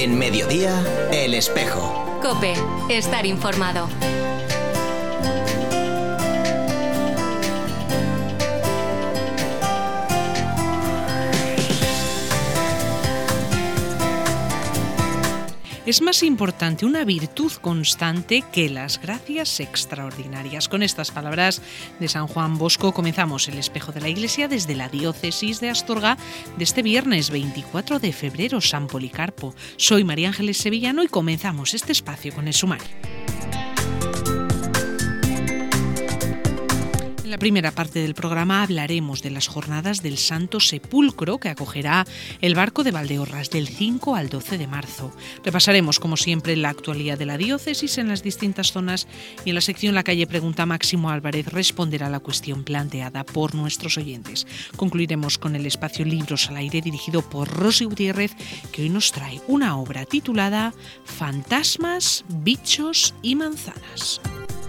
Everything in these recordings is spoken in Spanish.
En Mediodía, El Espejo. COPE. Estar informado. Es más importante una virtud constante que las gracias extraordinarias. Con estas palabras de San Juan Bosco comenzamos el Espejo de la Iglesia desde la diócesis de Astorga de este viernes 24 de febrero, San Policarpo. Soy María Ángeles Sevillano y comenzamos este espacio con el sumario. En la primera parte del programa hablaremos de las jornadas del Santo Sepulcro que acogerá el barco de Valdeorras del 5 al 12 de marzo. Repasaremos, como siempre, la actualidad de la diócesis en las distintas zonas y en la sección La Calle Pregunta Máximo Álvarez responderá a la cuestión planteada por nuestros oyentes. Concluiremos con el espacio Libros al Aire dirigido por Rosy Gutiérrez, que hoy nos trae una obra titulada Fantasmas, bichos y manzanas.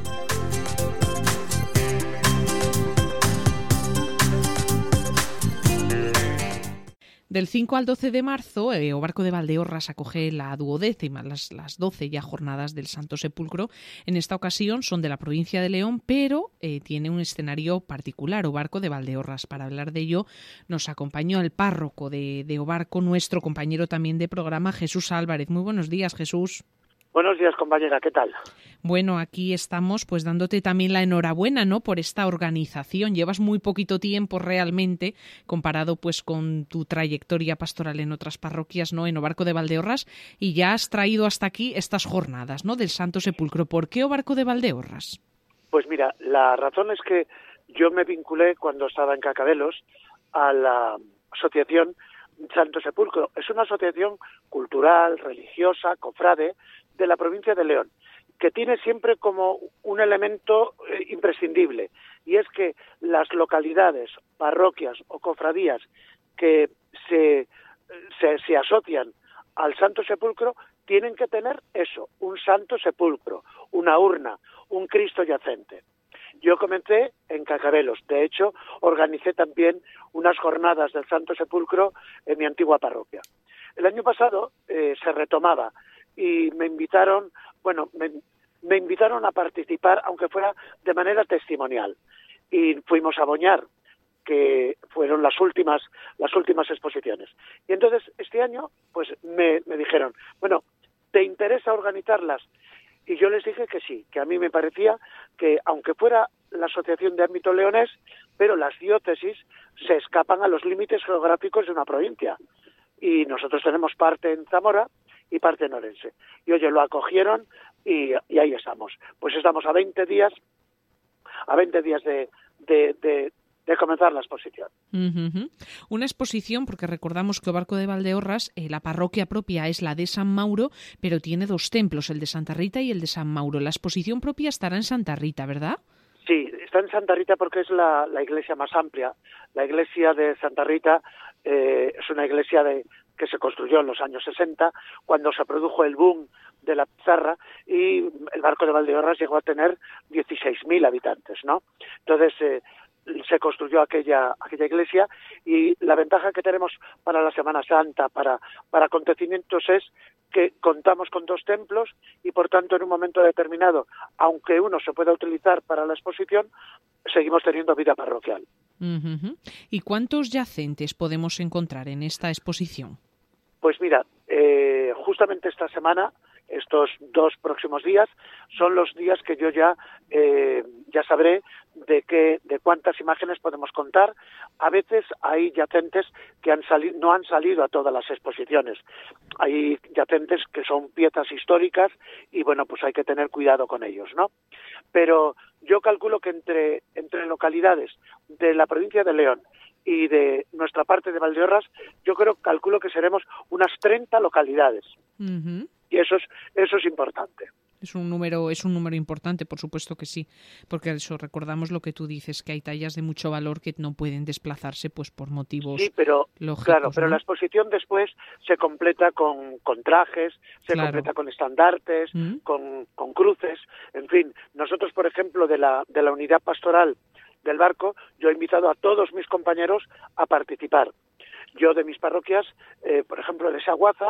Del 5 al 12 de marzo, o barco de Valdeorras acoge la 12ª, las 12 ya jornadas del Santo Sepulcro. En esta ocasión son de la provincia de León, pero tiene un escenario particular, o barco de Valdeorras. Para hablar de ello nos acompañó el párroco de Obarco, nuestro compañero también de programa, Jesús Álvarez. Muy buenos días, Jesús. Buenos días, compañera, ¿qué tal? Bueno, aquí estamos pues dándote también la enhorabuena, ¿no?, por esta organización. Llevas muy poquito tiempo realmente comparado pues con tu trayectoria pastoral en otras parroquias, ¿no?, en Obarco de Valdeorras, y ya has traído hasta aquí estas jornadas, ¿no?, del Santo Sepulcro. ¿Por qué Obarco de Valdeorras? Pues mira, la razón es que yo me vinculé cuando estaba en Cacabelos a la asociación Santo Sepulcro. Es una asociación cultural, religiosa, cofrade de la provincia de León, que tiene siempre como un elemento imprescindible, y es que las localidades, parroquias o cofradías que se asocian al Santo Sepulcro tienen que tener eso, un Santo Sepulcro, una urna, un Cristo yacente. Yo comencé en Cacabelos, de hecho organicé también unas jornadas del Santo Sepulcro en mi antigua parroquia. El año pasado se retomaba y me invitaron a participar, aunque fuera de manera testimonial, y fuimos a Boñar, que fueron las últimas exposiciones. Y entonces este año pues me dijeron, bueno, ¿te interesa organizarlas? Y yo les dije que sí, que a mí me parecía que, aunque fuera la asociación de ámbito leonés, pero las diócesis se escapan a los límites geográficos de una provincia. Y nosotros tenemos parte en Zamora y parte en Orense. Y oye, lo acogieron y ahí estamos. Pues estamos a 20 días de comenzar la exposición. Uh-huh. Una exposición, porque recordamos que Obarco de Valdeorras, la parroquia propia es la de San Mauro, pero tiene dos templos, el de Santa Rita y el de San Mauro. La exposición propia estará en Santa Rita, ¿verdad? Sí, está en Santa Rita porque es la iglesia más amplia. La iglesia de Santa Rita es una iglesia que se construyó en los años 60, cuando se produjo el boom de la pizarra, y el barco de Valdeorras llegó a tener 16.000 habitantes, ¿no? Entonces se construyó aquella iglesia, y la ventaja que tenemos para la Semana Santa, para acontecimientos, es que contamos con dos templos y, por tanto, en un momento determinado, aunque uno se pueda utilizar para la exposición, seguimos teniendo vida parroquial. Uh-huh. ¿Y cuántos yacentes podemos encontrar en esta exposición? Pues mira, justamente esta semana, estos 2 próximos días, son los días que yo ya sabré de cuántas imágenes podemos contar. A veces hay yacentes que no han salido a todas las exposiciones. Hay yacentes que son piezas históricas y, bueno, pues hay que tener cuidado con ellos, ¿no? Pero yo calculo que entre localidades de la provincia de León y de nuestra parte de Valdeorras, calculo que seremos unas 30 localidades. Uh-huh. Y eso es importante. Es un número importante, por supuesto que sí, porque eso, recordamos lo que tú dices, que hay tallas de mucho valor que no pueden desplazarse pues por motivos lógicos. Claro, pero ¿no? La exposición después se completa con trajes, completa con estandartes, con cruces, en fin. Nosotros, por ejemplo, de la unidad pastoral del barco, yo he invitado a todos mis compañeros a participar. Yo, de mis parroquias, por ejemplo, de Saguaza,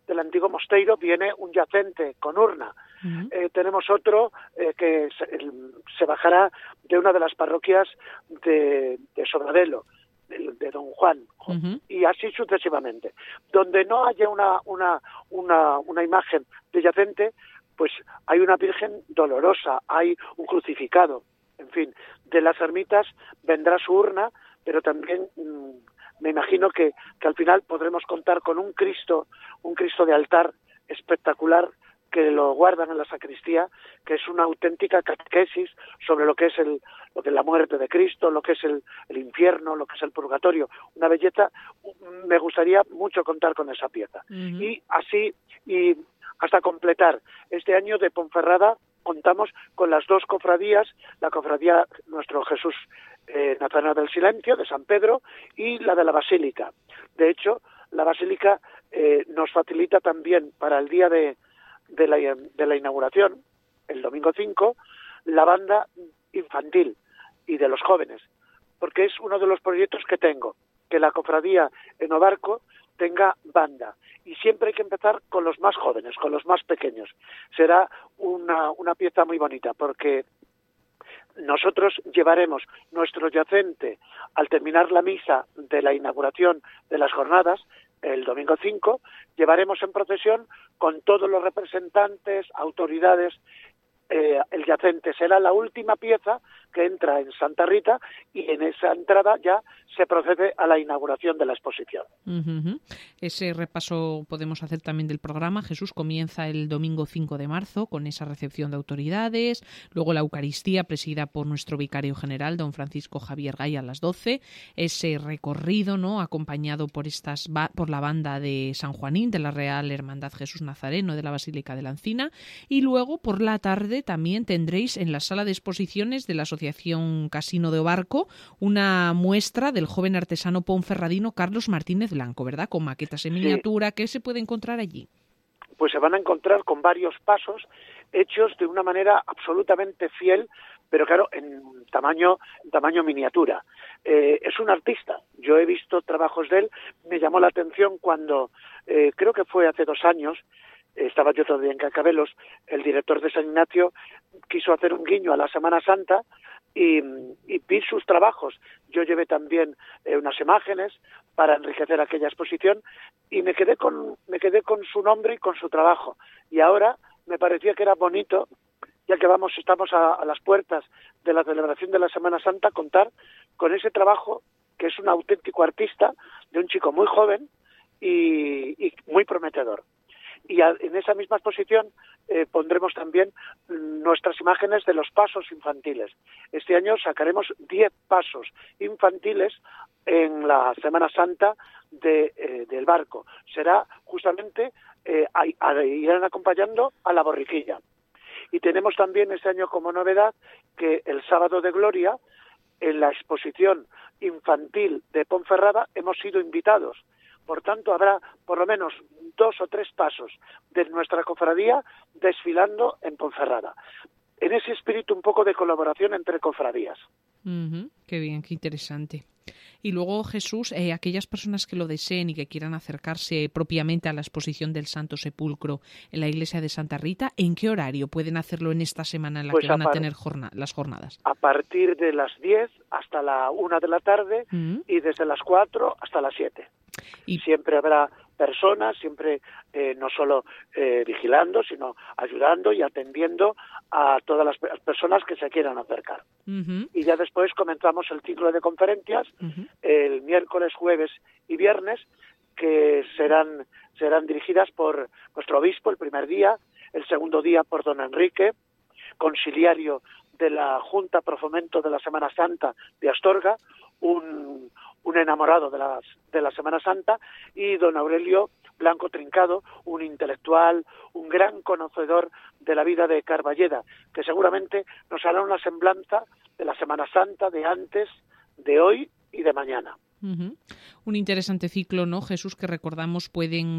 del antiguo mosteiro viene un yacente con urna. Tenemos otro que se bajará de una de las parroquias de Sobradelo, de Don Juan, y así sucesivamente. Donde no haya una imagen de yacente, pues hay una Virgen dolorosa, hay un crucificado, en fin. De las ermitas vendrá su urna, pero también me imagino que al final podremos contar con un Cristo de altar espectacular, que lo guardan en la sacristía, que es una auténtica catequesis sobre lo que es la muerte de Cristo, lo que es el infierno, lo que es el purgatorio. Una belleza. Me gustaría mucho contar con esa pieza. Y así, y hasta completar este año de Ponferrada, contamos con las dos cofradías, la cofradía Nuestro Jesús Nazareno del Silencio, de San Pedro, y la de la Basílica. De hecho, la Basílica nos facilita también para el día de la inauguración, el domingo 5, la banda infantil y de los jóvenes, porque es uno de los proyectos que tengo, que la cofradía en Obarco tenga banda, y siempre hay que empezar con los más jóvenes, con los más pequeños. Será una pieza muy bonita, porque nosotros llevaremos nuestro yacente al terminar la misa de la inauguración de las jornadas, el domingo 5, llevaremos en procesión con todos los representantes, autoridades. El yacente será la última pieza que entra en Santa Rita, y en esa entrada ya se procede a la inauguración de la exposición. Ese repaso podemos hacer también del programa. Jesús comienza el domingo 5 de marzo con esa recepción de autoridades, luego la Eucaristía presidida por nuestro vicario general, don Francisco Javier Gay, a las 12, ese recorrido, ¿no?, acompañado por la banda de San Juanín, de la Real Hermandad Jesús Nazareno de la Basílica de la Encina, y luego por la tarde también tendréis en la sala de exposiciones de la Asociación Casino de Obarco una muestra del joven artesano ponferradino Carlos Martínez Blanco, ¿verdad?, con maquetas en miniatura. ¿Qué se puede encontrar allí? Pues se van a encontrar con varios pasos hechos de una manera absolutamente fiel, pero claro, en tamaño miniatura. Es un artista. Yo he visto trabajos de él. Me llamó la atención cuando, creo que fue hace 2 años, estaba yo todavía en Cacabelos, el director de San Ignacio quiso hacer un guiño a la Semana Santa y vi sus trabajos. Yo llevé también unas imágenes para enriquecer aquella exposición, y me quedé con su nombre y con su trabajo. Y ahora me parecía que era bonito, ya que estamos a las puertas de la celebración de la Semana Santa, contar con ese trabajo, que es un auténtico artista, de un chico muy joven y muy prometedor. Y en esa misma exposición pondremos también nuestras imágenes de los pasos infantiles. Este año sacaremos 10 pasos infantiles en la Semana Santa del Barco. Será justamente, irán acompañando a la borriquilla. Y tenemos también este año como novedad que el sábado de Gloria, en la exposición infantil de Ponferrada, hemos sido invitados. Por tanto, habrá por lo menos 2 o 3 pasos de nuestra cofradía desfilando en Ponferrada. En ese espíritu un poco de colaboración entre cofradías. Qué bien, qué interesante. Y luego, Jesús, aquellas personas que lo deseen y que quieran acercarse propiamente a la exposición del Santo Sepulcro en la iglesia de Santa Rita, ¿en qué horario pueden hacerlo en esta semana en la que van a tener las jornadas? A partir de las 10 hasta la 1 de la tarde y desde las 4 hasta las 7. Y siempre habrá personas, siempre no solo vigilando, sino ayudando y atendiendo a todas las personas que se quieran acercar. Y ya después comenzamos el ciclo de conferencias el miércoles, jueves y viernes, que serán dirigidas por nuestro obispo el primer día, el segundo día por don Enrique, conciliario de la Junta Pro Fomento de la Semana Santa de Astorga, un enamorado de la Semana Santa, y don Aurelio Blanco Trincado, un intelectual, un gran conocedor de la vida de Carballeda, que seguramente nos hará una semblanza de la Semana Santa de antes, de hoy y de mañana. Uh-huh. Un interesante ciclo, ¿no, Jesús? Que recordamos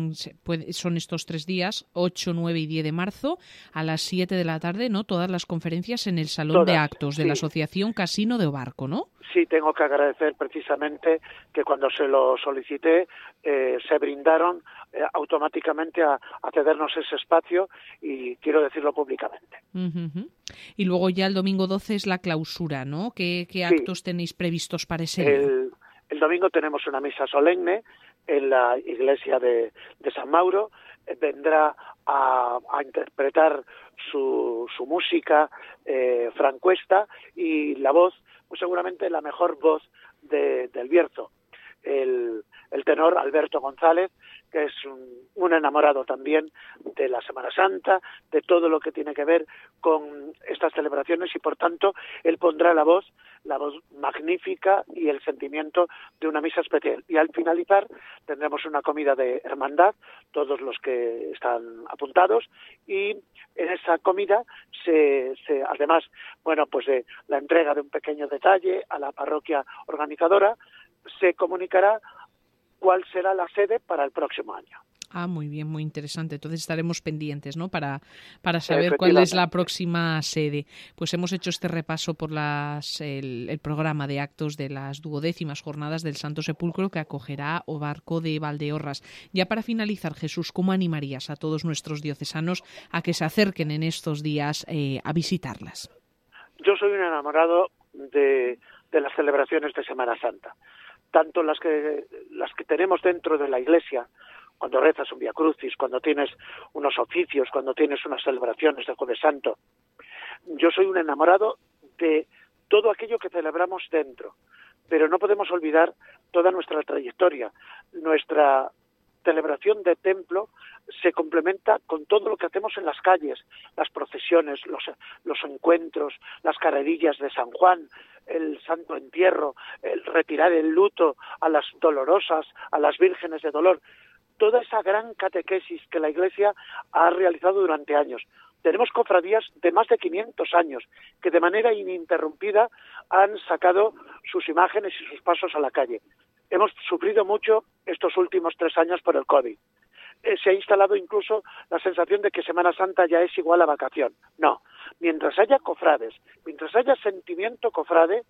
son estos 3 días, 8, 9 y 10 de marzo, a las 7 de la tarde, ¿no? Todas las conferencias en el Salón de Actos de la Asociación Casino de Obarco, ¿no? Sí, tengo que agradecer precisamente que cuando se lo solicité se brindaron automáticamente a cedernos ese espacio, y quiero decirlo públicamente. Uh-huh. Y luego ya el domingo 12 es la clausura, ¿no? ¿Qué actos tenéis previstos para ese día? El domingo tenemos una misa solemne en la iglesia de San Mauro. Vendrá a interpretar su música Fran Cuesta, y la voz, pues seguramente la mejor voz del Bierzo, el tenor Alberto González, que es un enamorado también de la Semana Santa, de todo lo que tiene que ver con estas celebraciones, y por tanto él pondrá la voz magnífica y el sentimiento de una misa especial. Y al finalizar tendremos una comida de hermandad, todos los que están apuntados, y en esa comida además, pues de la entrega de un pequeño detalle a la parroquia organizadora, se comunicará cuál será la sede para el próximo año. Muy bien, muy interesante. Entonces estaremos pendientes, ¿no? Para saber cuál es la próxima sede. Pues hemos hecho este repaso por el programa de actos de las 12º jornadas del Santo Sepulcro que acogerá Obarco de Valdeorras. Ya para finalizar, Jesús, ¿cómo animarías a todos nuestros diocesanos a que se acerquen en estos días a visitarlas? Yo soy un enamorado de las celebraciones de Semana Santa, tanto las que tenemos dentro de la Iglesia, cuando rezas un Vía Crucis, cuando tienes unos oficios, cuando tienes unas celebraciones de Jueves Santo. Yo soy un enamorado de todo aquello que celebramos dentro, pero no podemos olvidar toda nuestra trayectoria. Nuestra celebración de templo se complementa con todo lo que hacemos en las calles, las procesiones, los encuentros, las carrerillas de San Juan, el Santo Entierro, el retirar el luto a las dolorosas, a las vírgenes de dolor. Toda esa gran catequesis que la Iglesia ha realizado durante años. Tenemos cofradías de más de 500 años que de manera ininterrumpida han sacado sus imágenes y sus pasos a la calle. Hemos sufrido mucho estos últimos 3 años por el COVID. Se ha instalado incluso la sensación de que Semana Santa ya es igual a vacación. No, mientras haya cofrades, mientras haya sentimiento cofrade,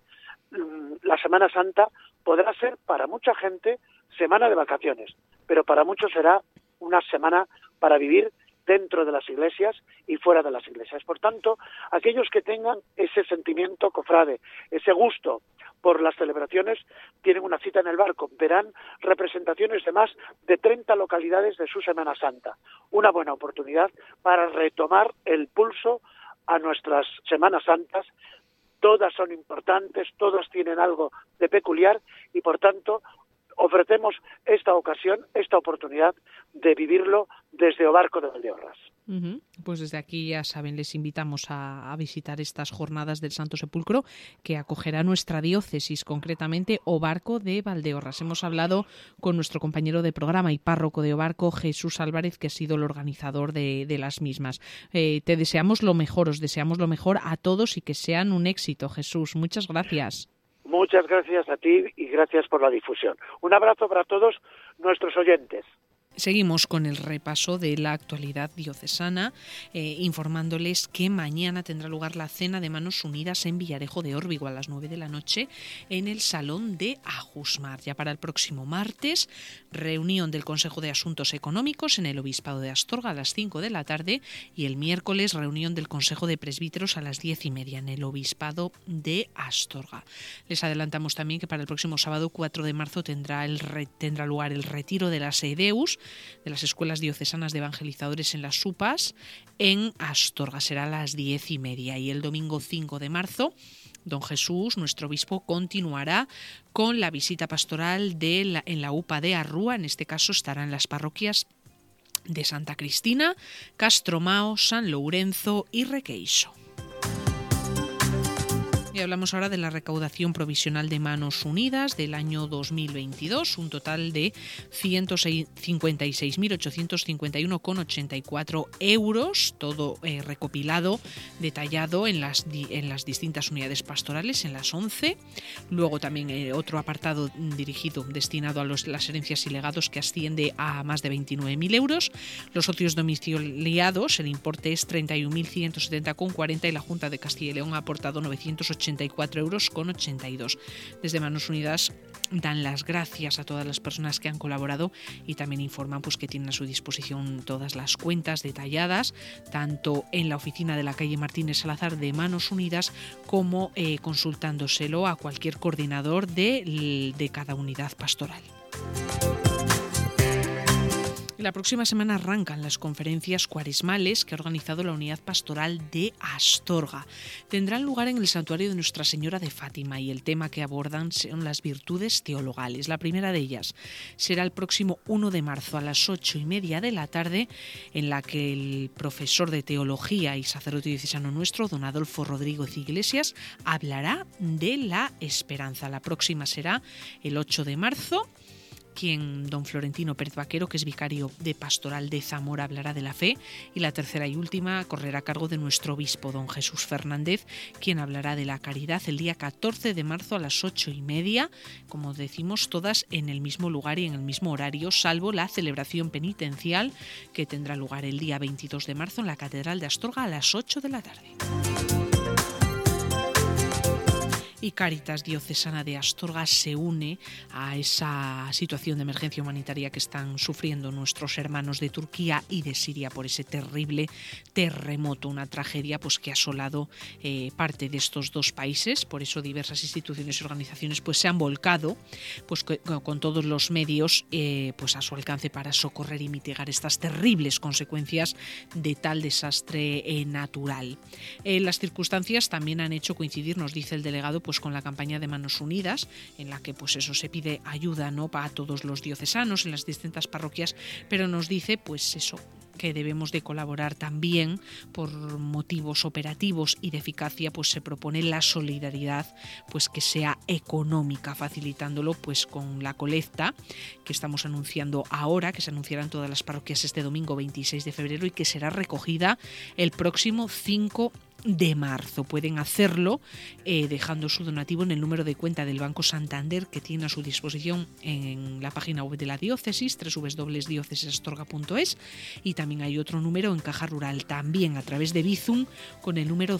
la Semana Santa podrá ser para mucha gente semana de vacaciones, pero para muchos será una semana para vivir dentro de las iglesias y fuera de las iglesias. Por tanto, aquellos que tengan ese sentimiento cofrade, ese gusto por las celebraciones, tienen una cita en el Barco. Verán representaciones de más de 30 localidades de su Semana Santa. Una buena oportunidad para retomar el pulso a nuestras Semanas Santas. Todas son importantes, todas tienen algo de peculiar, y por tanto ofrecemos esta ocasión, esta oportunidad de vivirlo desde Obarco de Valdeorras. Uh-huh. Pues desde aquí, ya saben, les invitamos a visitar estas jornadas del Santo Sepulcro que acogerá nuestra diócesis, concretamente Obarco de Valdeorras. Hemos hablado con nuestro compañero de programa y párroco de Obarco, Jesús Álvarez, que ha sido el organizador de las mismas. Te deseamos lo mejor, os deseamos lo mejor a todos y que sean un éxito, Jesús. Muchas gracias. Muchas gracias a ti y gracias por la difusión. Un abrazo para todos nuestros oyentes. Seguimos con el repaso de la actualidad diocesana, informándoles que mañana tendrá lugar la Cena de Manos Unidas en Villarejo de Órbigo a las 9 de la noche en el Salón de Ajusmar. Ya para el próximo martes, reunión del Consejo de Asuntos Económicos en el Obispado de Astorga a las 5 de la tarde, y el miércoles reunión del Consejo de Presbíteros a las 10:30 en el Obispado de Astorga. Les adelantamos también que para el próximo sábado 4 de marzo tendrá lugar el retiro de las EDEUS, de las Escuelas Diocesanas de Evangelizadores en las SUPAs, en Astorga. Será a las 10:30. Y el domingo 5 de marzo, don Jesús, nuestro obispo, continuará con la visita pastoral en la UPA de Arrúa. En este caso estará en las parroquias de Santa Cristina, Castromao, San Lourenzo y Requeixo. Y Y hablamos ahora de la recaudación provisional de Manos Unidas del año 2022, un total de 156.851,84 euros, todo recopilado, detallado en las distintas unidades pastorales, en las 11. Luego también otro apartado destinado a las herencias y legados, que asciende a más de 29.000 euros. Los socios domiciliados, el importe es 31.170,40 y la Junta de Castilla y León ha aportado 984,82 euros. Desde Manos Unidas dan las gracias a todas las personas que han colaborado y también informan que tienen a su disposición todas las cuentas detalladas, tanto en la oficina de la calle Martínez Salazar de Manos Unidas como consultándoselo a cualquier coordinador de cada unidad pastoral. La próxima semana arrancan las conferencias cuaresmales que ha organizado la Unidad Pastoral de Astorga. Tendrán lugar en el Santuario de Nuestra Señora de Fátima y el tema que abordan son las virtudes teologales. La primera de ellas será el próximo 1 de marzo a las 8:30 de la tarde, en la que el profesor de teología y sacerdote diocesano nuestro, don Adolfo Rodríguez Iglesias, hablará de la esperanza. La próxima será el 8 de marzo. Quien don Florentino Pérez Vaquero, que es vicario de Pastoral de Zamora, hablará de la fe, y la tercera y última correrá a cargo de nuestro obispo, don Jesús Fernández, quien hablará de la caridad el día 14 de marzo a las 8:30, como decimos, todas en el mismo lugar y en el mismo horario, salvo la celebración penitencial que tendrá lugar el día 22 de marzo en la Catedral de Astorga a las 8 de la tarde. Y Cáritas Diocesana de Astorga se une a esa situación de emergencia humanitaria que están sufriendo nuestros hermanos de Turquía y de Siria por ese terrible terremoto, una tragedia que ha asolado parte de estos dos países. Por eso diversas instituciones y organizaciones se han volcado con todos los medios a su alcance para socorrer y mitigar estas terribles consecuencias de tal desastre natural. Las circunstancias también han hecho coincidir, nos dice el delegado, con la campaña de Manos Unidas, en la que se pide ayuda, ¿no?, para todos los diocesanos en las distintas parroquias, pero nos dice que debemos de colaborar también por motivos operativos y de eficacia. Se propone la solidaridad que sea económica, facilitándolo con la colecta que estamos anunciando ahora, que se anunciará en todas las parroquias este domingo 26 de febrero y que será recogida el próximo 5 de marzo. Pueden hacerlo dejando su donativo en el número de cuenta del Banco Santander que tiene a su disposición en la página web de la diócesis, www.diocesisastorga.es, y también hay otro número en Caja Rural, también a través de Bizum, con el número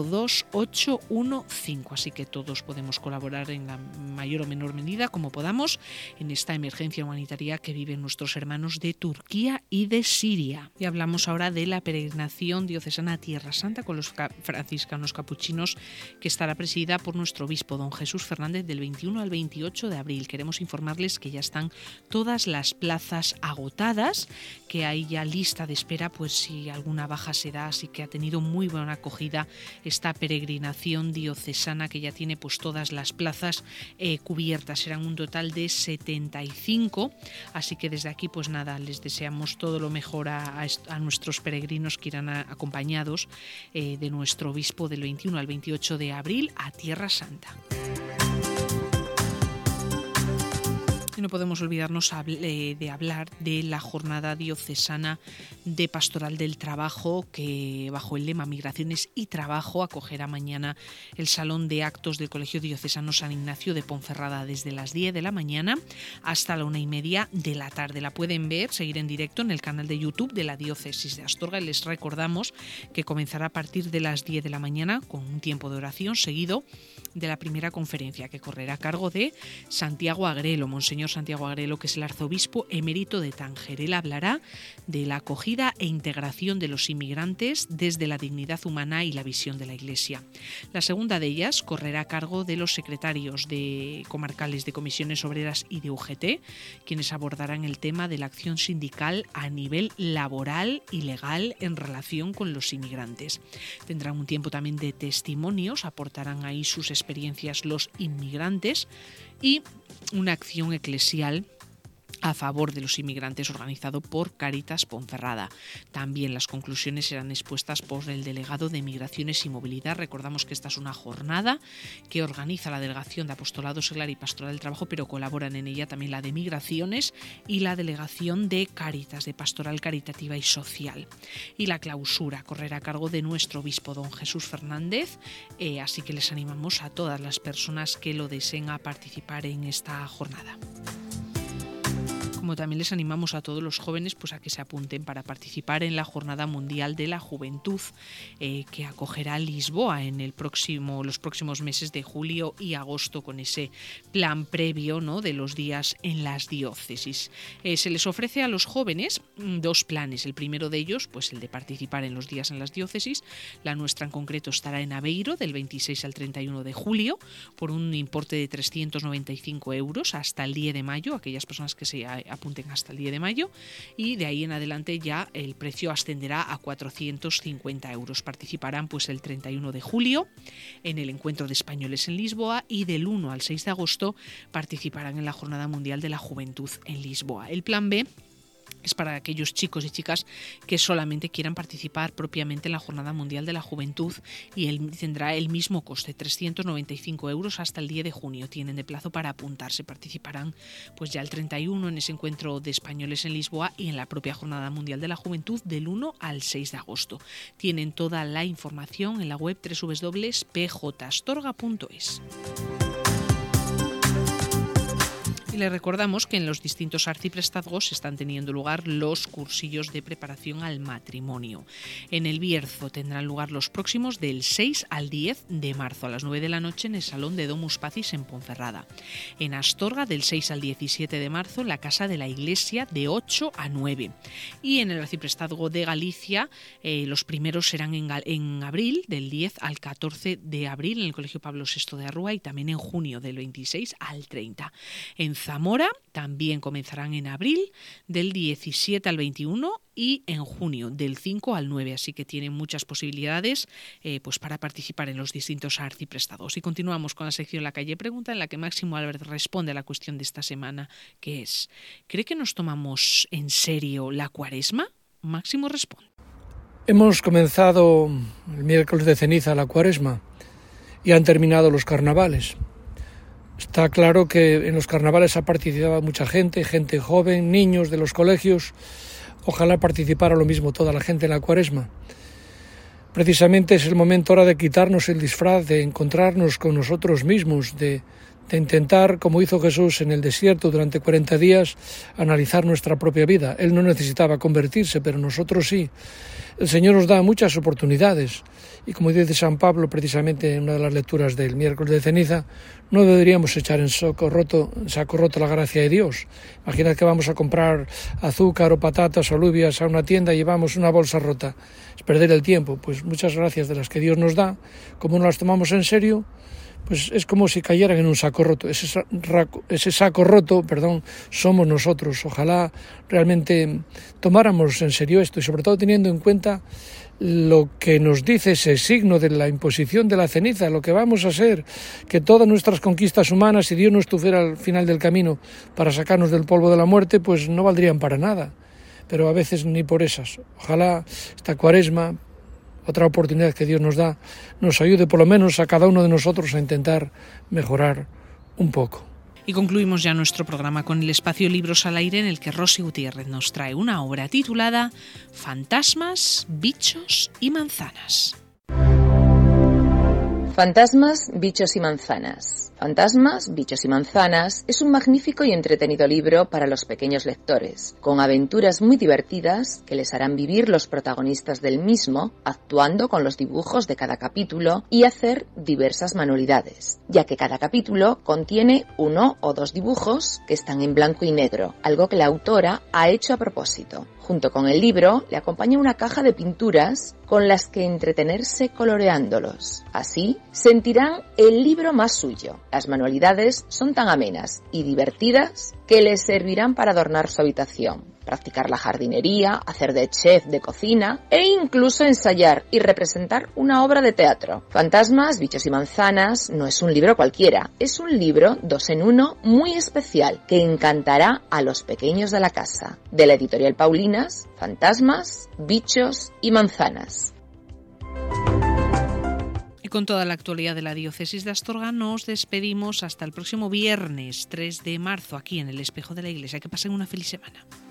02815. Así que todos podemos colaborar en la mayor o menor medida, como podamos, en esta emergencia humanitaria que viven nuestros hermanos de Turquía y de Siria. Y hablamos ahora de la peregrinación diocesana a Tierra Santa con los franciscanos capuchinos, que estará presidida por nuestro obispo, don Jesús Fernández, del 21 al 28 de abril. Queremos informarles que ya están todas las plazas agotadas, que hay ya lista de espera, si alguna baja se da, así que ha tenido muy buena acogida esta peregrinación diocesana, que ya tiene todas las plazas cubiertas. Serán un total de 75, así que desde aquí les deseamos todo lo mejor a nuestros peregrinos que irán acompañados de nuestro obispo del 21 al 28 de abril a Tierra Santa. Y no podemos olvidarnos de hablar de la Jornada Diocesana de Pastoral del Trabajo, que bajo el lema Migraciones y Trabajo acogerá mañana el Salón de Actos del Colegio Diocesano San Ignacio de Ponferrada desde las 10 de la mañana hasta la 1:30 de la tarde. La pueden seguir en directo en el canal de YouTube de la Diócesis de Astorga. Les recordamos que comenzará a partir de las 10 de la mañana con un tiempo de oración seguido de la primera conferencia, que correrá a cargo de Santiago Agrelo, Monseñor Santiago Agrelo, que es el arzobispo emérito de Tánger. Él hablará de la acogida e integración de los inmigrantes desde la dignidad humana y la visión de la Iglesia. La segunda de ellas correrá a cargo de los secretarios comarcales de comisiones obreras y de UGT, quienes abordarán el tema de la acción sindical a nivel laboral y legal en relación con los inmigrantes. Tendrán un tiempo también de testimonios, aportarán ahí sus experiencias los inmigrantes, y una acción eclesial a favor de los inmigrantes organizado por Cáritas Ponferrada. También las conclusiones serán expuestas por el delegado de Migraciones y Movilidad. Recordamos que esta es una jornada que organiza la Delegación de Apostolado Seglar y Pastoral del Trabajo, pero colaboran en ella también la de Migraciones y la Delegación de Cáritas, de Pastoral Caritativa y Social. Y la clausura correrá a cargo de nuestro obispo don Jesús Fernández, así que les animamos a todas las personas que lo deseen a participar en esta jornada. Como también les animamos a todos los jóvenes pues a que se apunten para participar en la Jornada Mundial de la Juventud que acogerá Lisboa en los próximos meses de julio y agosto, con ese plan previo, ¿no?, de los días en las diócesis. Se les ofrece a los jóvenes 2 planes. El primero de ellos, pues el de participar en los días en las diócesis. La nuestra en concreto estará en Aveiro del 26 al 31 de julio por un importe de 395 euros hasta el 10 de mayo, aquellas personas que se apunten hasta el 10 de mayo, y de ahí en adelante ya el precio ascenderá a 450 euros. Participarán pues el 31 de julio en el Encuentro de Españoles en Lisboa y del 1 al 6 de agosto participarán en la Jornada Mundial de la Juventud en Lisboa. El plan B es para aquellos chicos y chicas que solamente quieran participar propiamente en la Jornada Mundial de la Juventud, y tendrá el mismo coste, 395 euros hasta el 10 de junio. Tienen de plazo para apuntarse. Participarán pues ya el 31 en ese Encuentro de Españoles en Lisboa y en la propia Jornada Mundial de la Juventud del 1 al 6 de agosto. Tienen toda la información en la web www.pjastorga.es. Y les recordamos que en los distintos arciprestazgos están teniendo lugar los cursillos de preparación al matrimonio. En el Bierzo tendrán lugar los próximos del 6 al 10 de marzo a las 9 de la noche en el Salón de Domus Pacis en Ponferrada. En Astorga del 6 al 17 de marzo en la Casa de la Iglesia de 8 a 9. Y en el arciprestazgo de Galicia los primeros serán en abril del 10 al 14 de abril en el Colegio Pablo VI de Arrúa, y también en junio del 26 al 30. En Zamora también comenzarán en abril del 17 al 21 y en junio del 5 al 9, así que tienen muchas posibilidades pues para participar en los distintos arciprestados. Y continuamos con la sección La Calle Pregunta, en la que Máximo Álvarez responde a la cuestión de esta semana, que es: ¿cree que nos tomamos en serio la Cuaresma? Máximo responde. Hemos comenzado el miércoles de ceniza la Cuaresma y han terminado los carnavales. Está claro que en los carnavales ha participado mucha gente joven, niños de los colegios. Ojalá participara lo mismo toda la gente en la Cuaresma. Precisamente es el momento ahora de quitarnos el disfraz, de encontrarnos con nosotros mismos, de intentar, como hizo Jesús en el desierto durante 40 días, analizar nuestra propia vida. Él no necesitaba convertirse, pero nosotros sí. El Señor nos da muchas oportunidades y, como dice San Pablo precisamente en una de las lecturas del miércoles de ceniza, no deberíamos echar en saco roto la gracia de Dios. Imaginad que vamos a comprar azúcar o patatas o alubias a una tienda y llevamos una bolsa rota. Es perder el tiempo. Pues muchas gracias de las que Dios nos da, como no las tomamos en serio, pues es como si cayeran en un saco roto. Ese saco roto, somos nosotros. Ojalá realmente tomáramos en serio esto, y sobre todo teniendo en cuenta lo que nos dice ese signo de la imposición de la ceniza, lo que vamos a ser, que todas nuestras conquistas humanas, si Dios no estuviera al final del camino para sacarnos del polvo de la muerte, pues no valdrían para nada. Pero a veces ni por esas. Ojalá esta Cuaresma, otra oportunidad que Dios nos da, nos ayude por lo menos a cada uno de nosotros a intentar mejorar un poco. Y concluimos ya nuestro programa con el espacio Libros al Aire, en el que Rosy Gutiérrez nos trae una obra titulada Fantasmas, bichos y manzanas. Fantasmas, bichos y manzanas. Fantasmas, bichos y manzanas es un magnífico y entretenido libro para los pequeños lectores, con aventuras muy divertidas que les harán vivir los protagonistas del mismo, actuando con los dibujos de cada capítulo y hacer diversas manualidades, ya que cada capítulo contiene 1 o 2 dibujos que están en blanco y negro, algo que la autora ha hecho a propósito. Junto con el libro le acompaña una caja de pinturas con las que entretenerse coloreándolos. Así sentirán el libro más suyo. Las manualidades son tan amenas y divertidas que les servirán para adornar su habitación. practicar la jardinería, hacer de chef de cocina e incluso ensayar y representar una obra de teatro. Fantasmas, bichos y manzanas no es un libro cualquiera, es un libro 2 en 1 muy especial que encantará a los pequeños de la casa. De la editorial Paulinas, Fantasmas, bichos y manzanas. Y con toda la actualidad de la diócesis de Astorga nos despedimos hasta el próximo viernes 3 de marzo aquí en el Espejo de la Iglesia. Que pasen una feliz semana.